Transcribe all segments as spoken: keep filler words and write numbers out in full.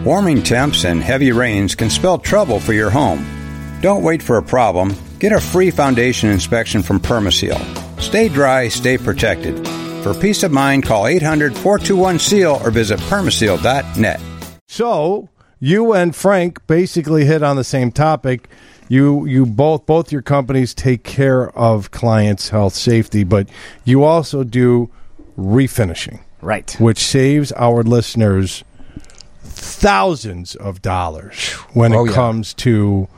Warming temps and heavy rains can spell trouble for your home. Don't wait for a problem. Get a free foundation inspection from Permaseal. Stay dry, stay protected. For peace of mind, call eight hundred, four two one, S E A L or visit permaseal dot net. So, you and Frank basically hit on the same topic. You you both both your companies take care of clients' health safety, but you also do refinishing. Right. Which saves our listeners thousands of dollars when Oh, it yeah. comes to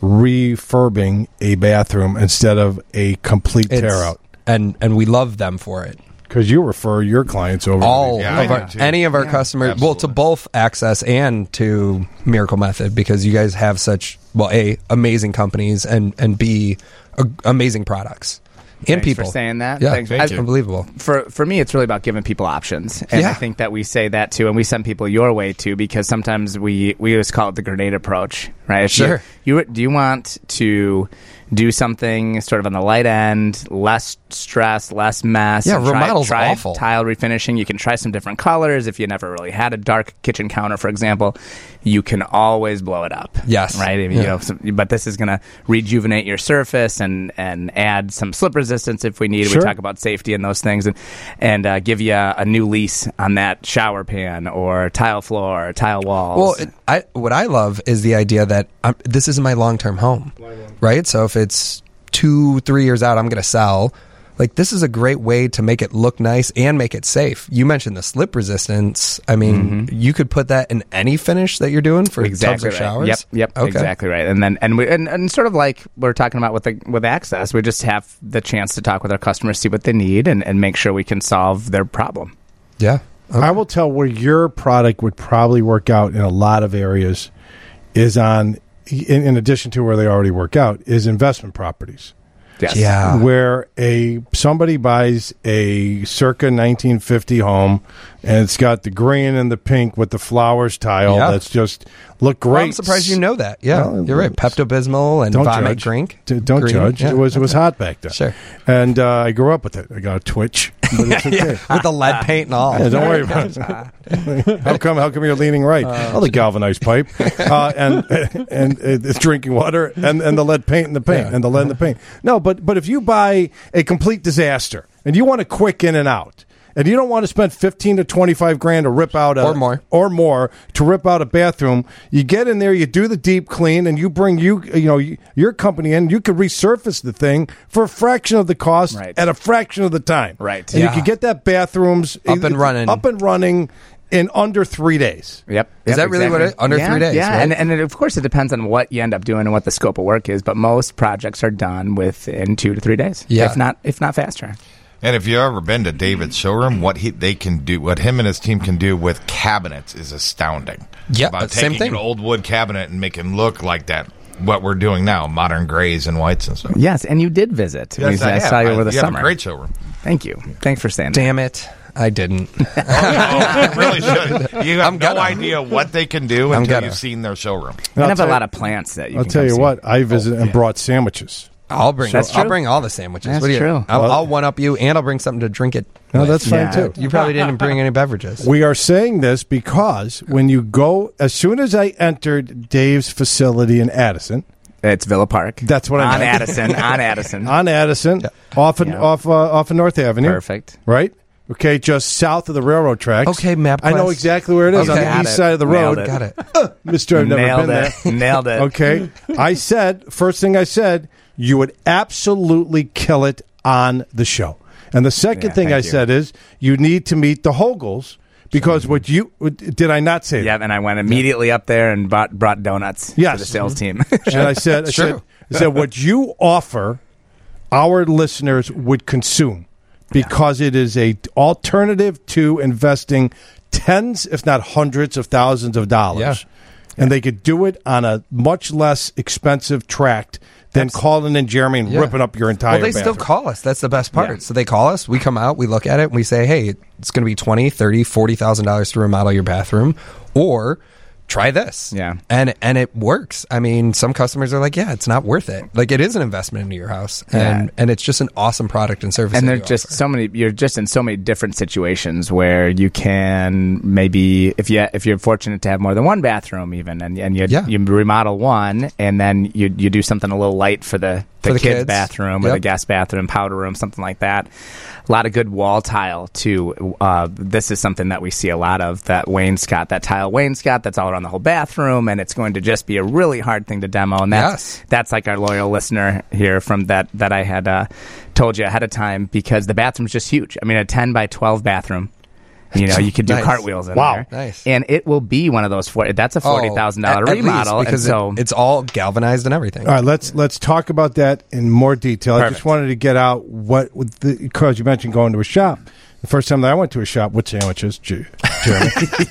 refurbing a bathroom instead of a complete It's- tear out. And and we love them for it. Because you refer your clients over. All to Yeah, of I our, do too. any of our Yeah, customers, well, to both Access and to Miracle Method, because you guys have such, well, A, amazing companies, and, and B, a, amazing products. And Thanks people. for saying that. Yeah, Thanks. it's I- unbelievable. For for me, it's really about giving people options, and Yeah. I think that we say that too, and we send people your way too, because sometimes we we just call it the grenade approach, right? If Sure. You, you do you want to do something sort of on the light end, less stress, less mess? Yeah, and try, remodel's try awful. Tile refinishing. You can try some different colors. If you never really had a dark kitchen counter, for example, you can always blow it up. Yes. Right. I mean, Yeah. You know, so, but this is going to rejuvenate your surface and and add some slip resistance if we need. Sure. We talk about safety and those things, and and uh, give you a, a new lease on that shower pan or tile floor or tile walls. Well, it, I what I love is the idea that I'm, this is my long-term home, right? So if it's two, three years out, I'm going to sell. Like, this is a great way to make it look nice and make it safe. You mentioned the slip resistance. I mean, you could put that in any finish that you're doing for exactly tubs or right. showers. Yep, yep, Okay. exactly right. And then and we and, and sort of like we're talking about with the with Access, we just have the chance to talk with our customers, see what they need, and, and make sure we can solve their problem. Yeah. I will tell where your product would probably work out in a lot of areas is on, in, in addition to where they already work out, is investment properties. Yes. Yeah. Where a somebody buys a circa nineteen fifty home and it's got the green and the pink with the flowers tile Yeah. that's just look great. Well, I'm surprised you know that. Yeah, Well, you're right. Pepto-Bismol and Don't Vomit judge. Drink. D- Don't Green. judge. Yeah. It was it was hot back then. Sure. And uh, I grew up with it. I got a twitch. But it's okay. With the lead paint and all. Yeah, don't worry about it. how come? How come you're leaning right? oh, the galvanized pipe, uh, and and uh, it's drinking water, and, and the lead paint in the paint, Yeah. and the lead in the paint. No, but but if you buy a complete disaster and you want a quick in and out, and you don't want to spend fifteen to twenty five grand to rip out a Or more. or more to rip out a bathroom, you get in there, you do the deep clean, and you bring you you know your company in. You could resurface the thing for a fraction of the cost Right. at a fraction of the time. Right. And Yeah. you could get that bathrooms Up and running. up and running in under three days. Yep. Is Yep, that really what exactly. it- under yeah, three days, Yeah, right? and and it, of course it depends on what you end up doing and what the scope of work is. But most projects are done within two to three days. Yeah. if not if not faster. And if you've ever been to David's showroom, what he they can do, what him and his team can do with cabinets is astounding. Yeah, about same taking thing. an old wood cabinet and make them look like that. What we're doing now, modern grays and whites and stuff. Yes, and you did visit. Yes, We- I, have. saw you over the you have summer. a great showroom. Thank you. Thanks for saying that. Damn it. I didn't. oh, you really should. You have I'm no gonna. idea what they can do I'm until gonna. you've seen their showroom. And I'll have a tell lot you- of plants that you I'll can tell come you see. what, I visited and brought sandwiches. I'll bring. That's I'll true. bring all the sandwiches. That's what do you, true. I'll, Well- I'll one up you, and I'll bring something to drink it. No, with. that's fine Yeah. too. You probably didn't bring any beverages. We are saying this because when you go, as soon as I entered Dave's facility in Addison, It's Villa Park. That's what I on meant. Addison. On Addison. on Addison, off of, Yeah. off uh, off of North Avenue, Perfect. right? Okay, just south of the railroad tracks. Okay, MapQuest. I know exactly where it is Okay. on Got the east it. side of the Nailed road. it. Got it. Mister I've never Nailed been it. there. Nailed it. Okay, I said first thing I said you would absolutely kill it on the show, and the second Yeah, thing I thank you. said is you need to meet the Hogels because what you did I not say Yeah, that? and I went immediately up there and bought, brought donuts Yes. to the sales team. And I said, I said, True. I said, what you offer, our listeners would consume because it is a alternative to investing tens, if not hundreds of thousands of dollars. Yeah. And they could do it on a much less expensive tract than calling in Jeremy and Yeah. ripping up your entire Well, they still bathroom. call us. That's the best part. Yeah. So they call us, we come out, we look at it, and we say, hey, it's going to be twenty, thirty, forty thousand dollars to remodel your bathroom, or try this. Yeah. And and it works. I mean, some customers are like, yeah, it's not worth it. Like, it is an investment into your house. And Yeah. and it's just an awesome product and service. And that there's you just offer. so many. You're just in so many different situations where you can maybe, if you if you're fortunate to have more than one bathroom, even, and and you Yeah. you remodel one, and then you you do something a little light for the the, For the kids' kids. bathroom or Yep. the guest bathroom, powder room, something like that. A lot of good wall tile too. Uh, this is something that we see a lot of. That wainscot, that tile wainscot, that's all around the whole bathroom, and it's going to just be a really hard thing to demo. And that's Yes. that's like our loyal listener here from that that I had uh, told you ahead of time, because the bathroom's just huge. I mean, a ten by twelve bathroom. You know, you could do Nice. cartwheels in Wow. there. Nice. And it will be one of those. For, that's a forty thousand Oh, dollar at- at least, remodel, because and so it, it's all galvanized and everything. All right, let's let's talk about that in more detail. I just Perfect. wanted to get out what because you mentioned going to a shop. The first time that I went to a shop with sandwiches, J- Jeremy,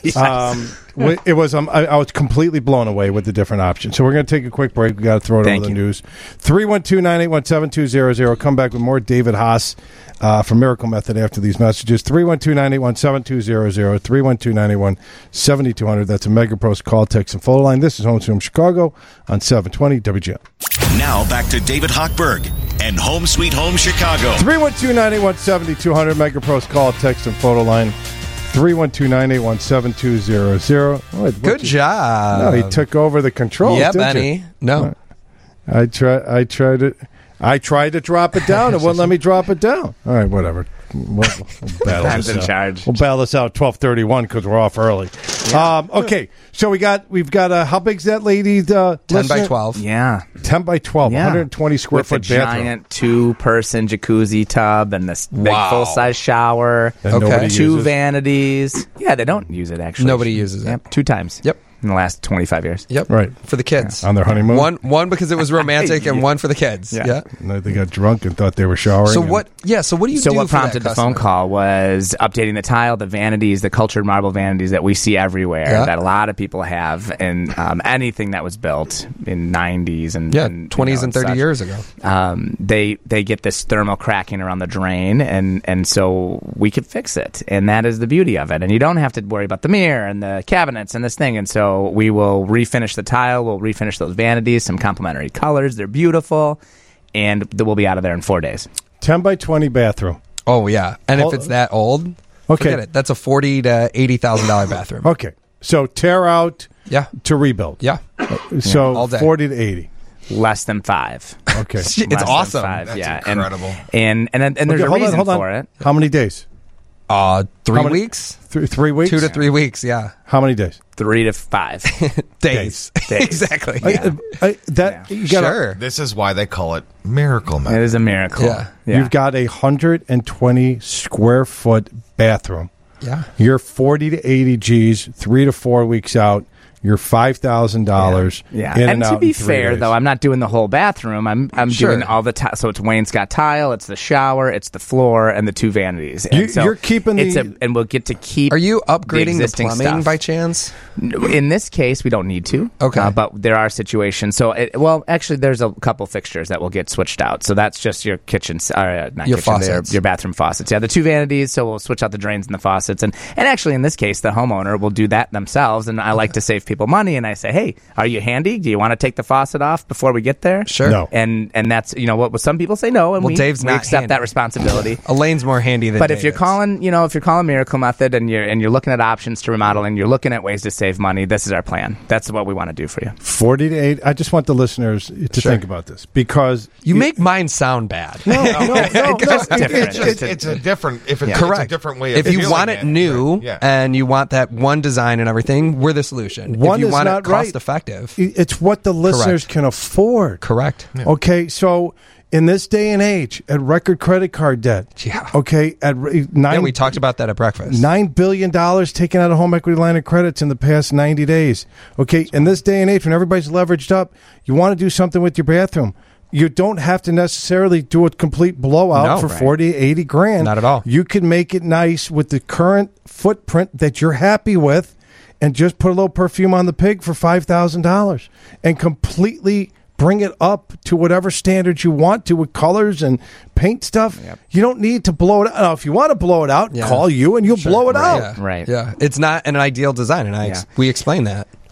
um, w- it was um, I, I was completely blown away with the different options. So we're going to take a quick break. We got to throw it Thank over the you. news. three one two, nine eight one, seven two zero zero. Come back with more David Haas uh, from Miracle Method after these messages. three one two, nine eight one, seven two zero zero. three one two, nine eight one, seven two zero zero. That's a MegaPro's call, text, and photo line. This is Home Sweet Home Chicago on seven twenty W G M. Now back to David Hochberg and Home Sweet Home Chicago. three one two, nine eight one, seven two zero zero. MegaPro's call, text, and photo line. three one two, nine eight one, seven two zero zero. Good job. No, he took over the controls. Yeah, didn't Benny. you? No. I try. I tried to. I tried to drop it down. It wouldn't let me drop it down. All right, whatever. We'll, we'll battle Time's this in out. charge. We'll battle this out twelve thirty one because we're off early. Um, okay, so we got we've got uh, how big's that lady? Uh, ten by listener? twelve. yeah. ten by twelve. Yeah. one hundred twenty square With foot a bathroom. giant two-person jacuzzi tub and this big Wow. full-size shower. That Okay. nobody Two uses. vanities. Yeah, they don't use it actually. Nobody uses it. Yep, two times. Yep. In the last twenty-five years. Yep. Right. For the kids. On their honeymoon. One one because it was romantic and one for the kids. Yeah. Yeah. And they got drunk and thought they were showering. So and- what yeah, so what do you So do what for that prompted the phone customer? call was updating the tile, the vanities, the cultured marble vanities that we see everywhere, Yeah. that a lot of people have, and um, anything that was built in nineties and Yeah, and, you twenties know, and thirty such. years ago. Um, they they get this thermal cracking around the drain, and and so we could fix it, and that is the beauty of it. And you don't have to worry about the mirror and the cabinets and this thing. And so we will refinish the tile, we'll refinish those vanities, some complementary colors. They're beautiful, and th- we'll be out of there in four days. ten by twenty bathroom. Oh yeah. And Well, if it's that old, okay. forget it. That's a forty to eighty thousand dollar bathroom. Okay, so tear out Yeah. to rebuild. Yeah. So all day. forty to eighty. Less than five. Okay. It's Less than awesome. five, That's yeah, incredible. And and and, and there's Okay, a hold on, reason hold on. for it. How many days? Uh three How many- weeks? Th- three weeks. Two to three weeks, yeah. How many days? Three to five. Days. Days. exactly. I- I- that Yeah. you gotta, Sure. This is why they call it Miracle It Method. is a miracle. Yeah. You've got a hundred and twenty square foot bathroom. Yeah. You're forty to eighty G's, three to four weeks out. You're five thousand dollars. Yeah, in and, and, to out be in three fair, days. though, I'm not doing the whole bathroom. I'm I'm Sure. doing all the ti- so it's wainscot tile, it's the shower, it's the floor, and the two vanities. And You- so you're keeping it's the- a, and we'll get to keep. Are you upgrading the, existing plumbing stuff. by chance? In this case, we don't need to. Okay. uh, but there are situations. So, it, well, actually, there's a couple fixtures that will get switched out. So that's just your kitchen, uh, not Your kitchen, they're- faucets. your bathroom faucets. Yeah, the two vanities. So we'll switch out the drains and the faucets. And and actually, in this case, the homeowner will do that themselves. And I like to save people money. And I say, hey, are you handy? Do you want to take the faucet off before we get there? Sure. No. And and that's you know what some people say no, and Well, we, Dave's we not accept handy. that responsibility. Elaine's more handy than But if Dave you're is. calling, you know, if you're calling Miracle Method and you're and you're looking at options to remodeling, you're looking at ways to save money. This is our plan. That's what we want to do for you. forty to eighty. I just want the listeners to Sure. think about this because You make mine sound bad. no, no, no, no. It's different. It's, just, It's a- it's a different. If it's, Correct. it's a different way. Of If you feeling want it new right, yeah. and you want that one design and everything, we're the solution. One if you is want not it cost right. effective. It's what the listeners can afford. Correct. Okay, so in this day and age, at record credit card debt, Yeah. okay, at re- nine, And we talked about that at breakfast. nine billion dollars taken out of home equity line of credits in the past ninety days. Okay, in this day and age, when everybody's leveraged up, you want to do something with your bathroom. You don't have to necessarily do a complete blowout No, for right. forty, eighty grand. Not at all. You can make it nice with the current footprint that you're happy with and just put a little perfume on the pig for five thousand dollars and completely bring it up to whatever standards you want to with colors and paint stuff. You don't need to blow it out. Now, if you want to blow it out, Yeah. call you and you'll blow it out. Yeah. Right. Yeah. It's not an ideal design, and I ex- Yeah. we explain that.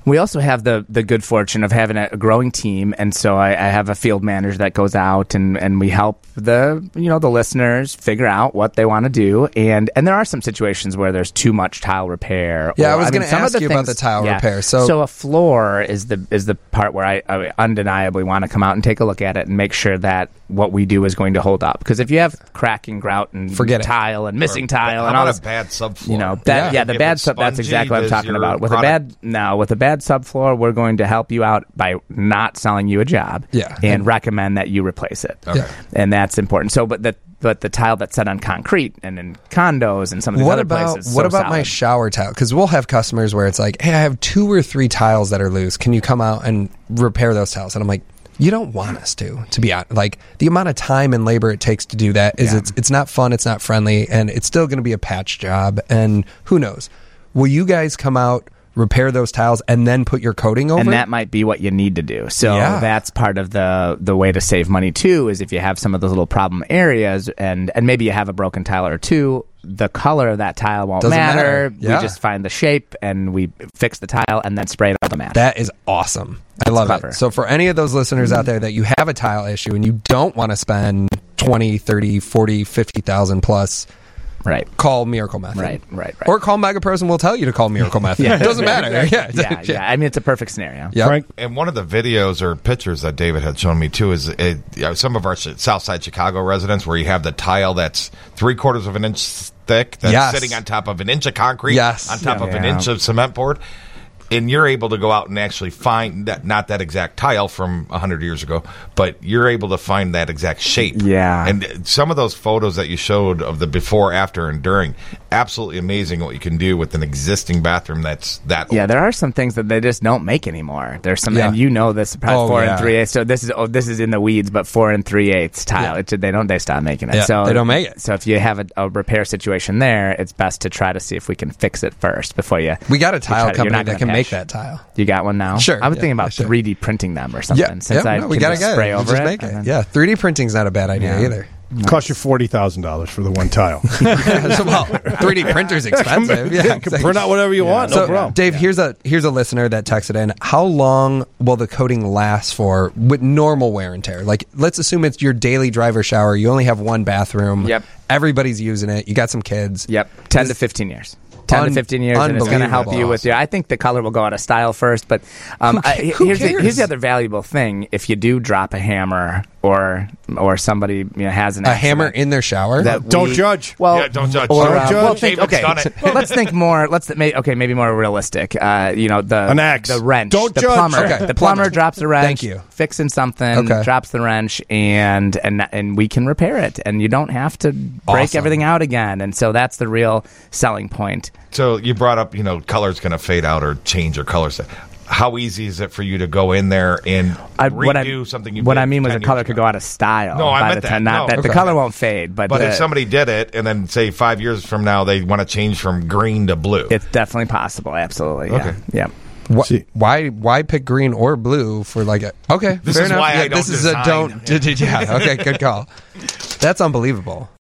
We also have the the good fortune of having a growing team, and so I, I have a field manager that goes out and, and we help the you know the listeners figure out what they want to do, and and there are some situations where there's too much tile repair. Yeah, or, I was mean, going to some of ask the you about things- the tile yeah. repair. So, So a floor is the is the part where I, I undeniably want to come out and take a look at it and make sure that what we do is going to hold up. Because if you have cracking, grout, and Forget it. tile and missing Or- tile how and all about this, a bad subfloor? you know, that, yeah. Yeah. the If bad it's sub. That's spongy, exactly what I'm does talking your about. With a product- bad now, with a bad subfloor, we're going to help you out by not selling you a job, Yeah. and, And- recommend that you replace it. Okay. Yeah. And that's important. So, but the but the tile that's set on concrete and in condos and some of these what other about places, what so about my solid. shower tile? Because we'll have customers where it's like, hey, I have two or three tiles that are loose. Can you come out and repair those tiles? And I'm like, you don't want us to. To be honest, like the amount of time and labor it takes to do that is Yeah. it's it's not fun. It's not friendly, and it's still going to be a patch job. And who knows? Will you guys come out, repair those tiles, and then put your coating over? and it? that might be what you need to do. So Yeah. that's part of the the way to save money too. Is if you have some of those little problem areas, and and maybe you have a broken tile or two, the color of that tile won't Doesn't matter. matter. Yeah. We just find the shape and we fix the tile and then spray it on the match. That is awesome. I love clever. it. So for any of those listeners out there that you have a tile issue and you don't want to spend twenty, thirty, forty, fifty thousand plus, right. call Miracle Method. Right, right, right. Or call Megapros and we'll tell you to call Miracle Method. It doesn't matter. Yeah. yeah, yeah. I mean, it's a perfect scenario. Yep. Frank, And one of the videos or pictures that David had shown me too is uh, you know, some of our Ch- Southside Chicago residents where you have the tile that's three quarters of an inch thick that's Yes. sitting on top of an inch of concrete, Yes. on top Yeah. of an Yeah. inch of cement board. And you're able to go out and actually find that, not that exact tile from one hundred years ago, but you're able to find that exact shape. Yeah. And uh, some of those photos that you showed of the before, after, and during, absolutely amazing what you can do with an existing bathroom that's that Yeah, old. there are some things that they just don't make anymore. There's some, Yeah. and you know this, probably Oh, four yeah. and three eighths. So this is oh, this is in the weeds, but four and three eighths tile. Yeah. It, they don't they stop making it. Yeah, so they don't make it. So if you have a, a repair situation there, it's best to try to see if we can fix it first before you. We got a you tile try to- you're company not that gonna can make patch. that tile. You got one now? Sure, I was yeah, thinking about sure. three D printing them or something. Yeah, Since yeah, I no, we can gotta just get spray it. over Just it. make it. and then- Yeah, three D printing's not a bad idea Yeah. either. cost you forty thousand dollars for the one tile. So, well, three D printer's expensive. Yeah, You can exactly. print out whatever you want. No So, problem. Dave, here's a here's a listener that texted in. How long will the coating last for with normal wear and tear? Like, let's assume it's your daily driver shower. You only have one bathroom. Yep. Everybody's using it. You got some kids. Yep, ten to fifteen years. ten Un- to fifteen years, and it's going to help you unbelievable. with your. I think the color will go out of style first, but um, ca- I, who here's the, cares? here's the other valuable thing: if you do drop a hammer or or somebody you know, has an A accident, hammer in their shower. that Don't we- judge. Well, Yeah, don't judge. Or, Don't uh, judge. Well, think, David's okay, done it. well, let's think more. Let's may, okay, maybe more realistic. Uh, you know, the An axe. the wrench, Don't the judge. plumber, Okay, the plumber. plumber drops a wrench. Thank you. Fixing something, Okay. drops the wrench, and and and we can repair it, and you don't have to break Awesome. everything out again. And so that's the real selling point. So you brought up, you know, color's going to fade out or change or colors. How easy is it for you to go in there and I, redo what I, something you What did I mean was ten the color years could ago? go out of style. No, I by meant the time, that. Not No. that the Okay. color won't fade, but, But the- if somebody did it and then say five years from now they want to change from green to blue, it's definitely possible. Absolutely. Yeah. Okay. Yeah. Wh- See. why why pick green or blue for like a okay? This fair is enough. why I Yeah, don't This is design. a don't. Yeah. Okay. Good call. That's unbelievable.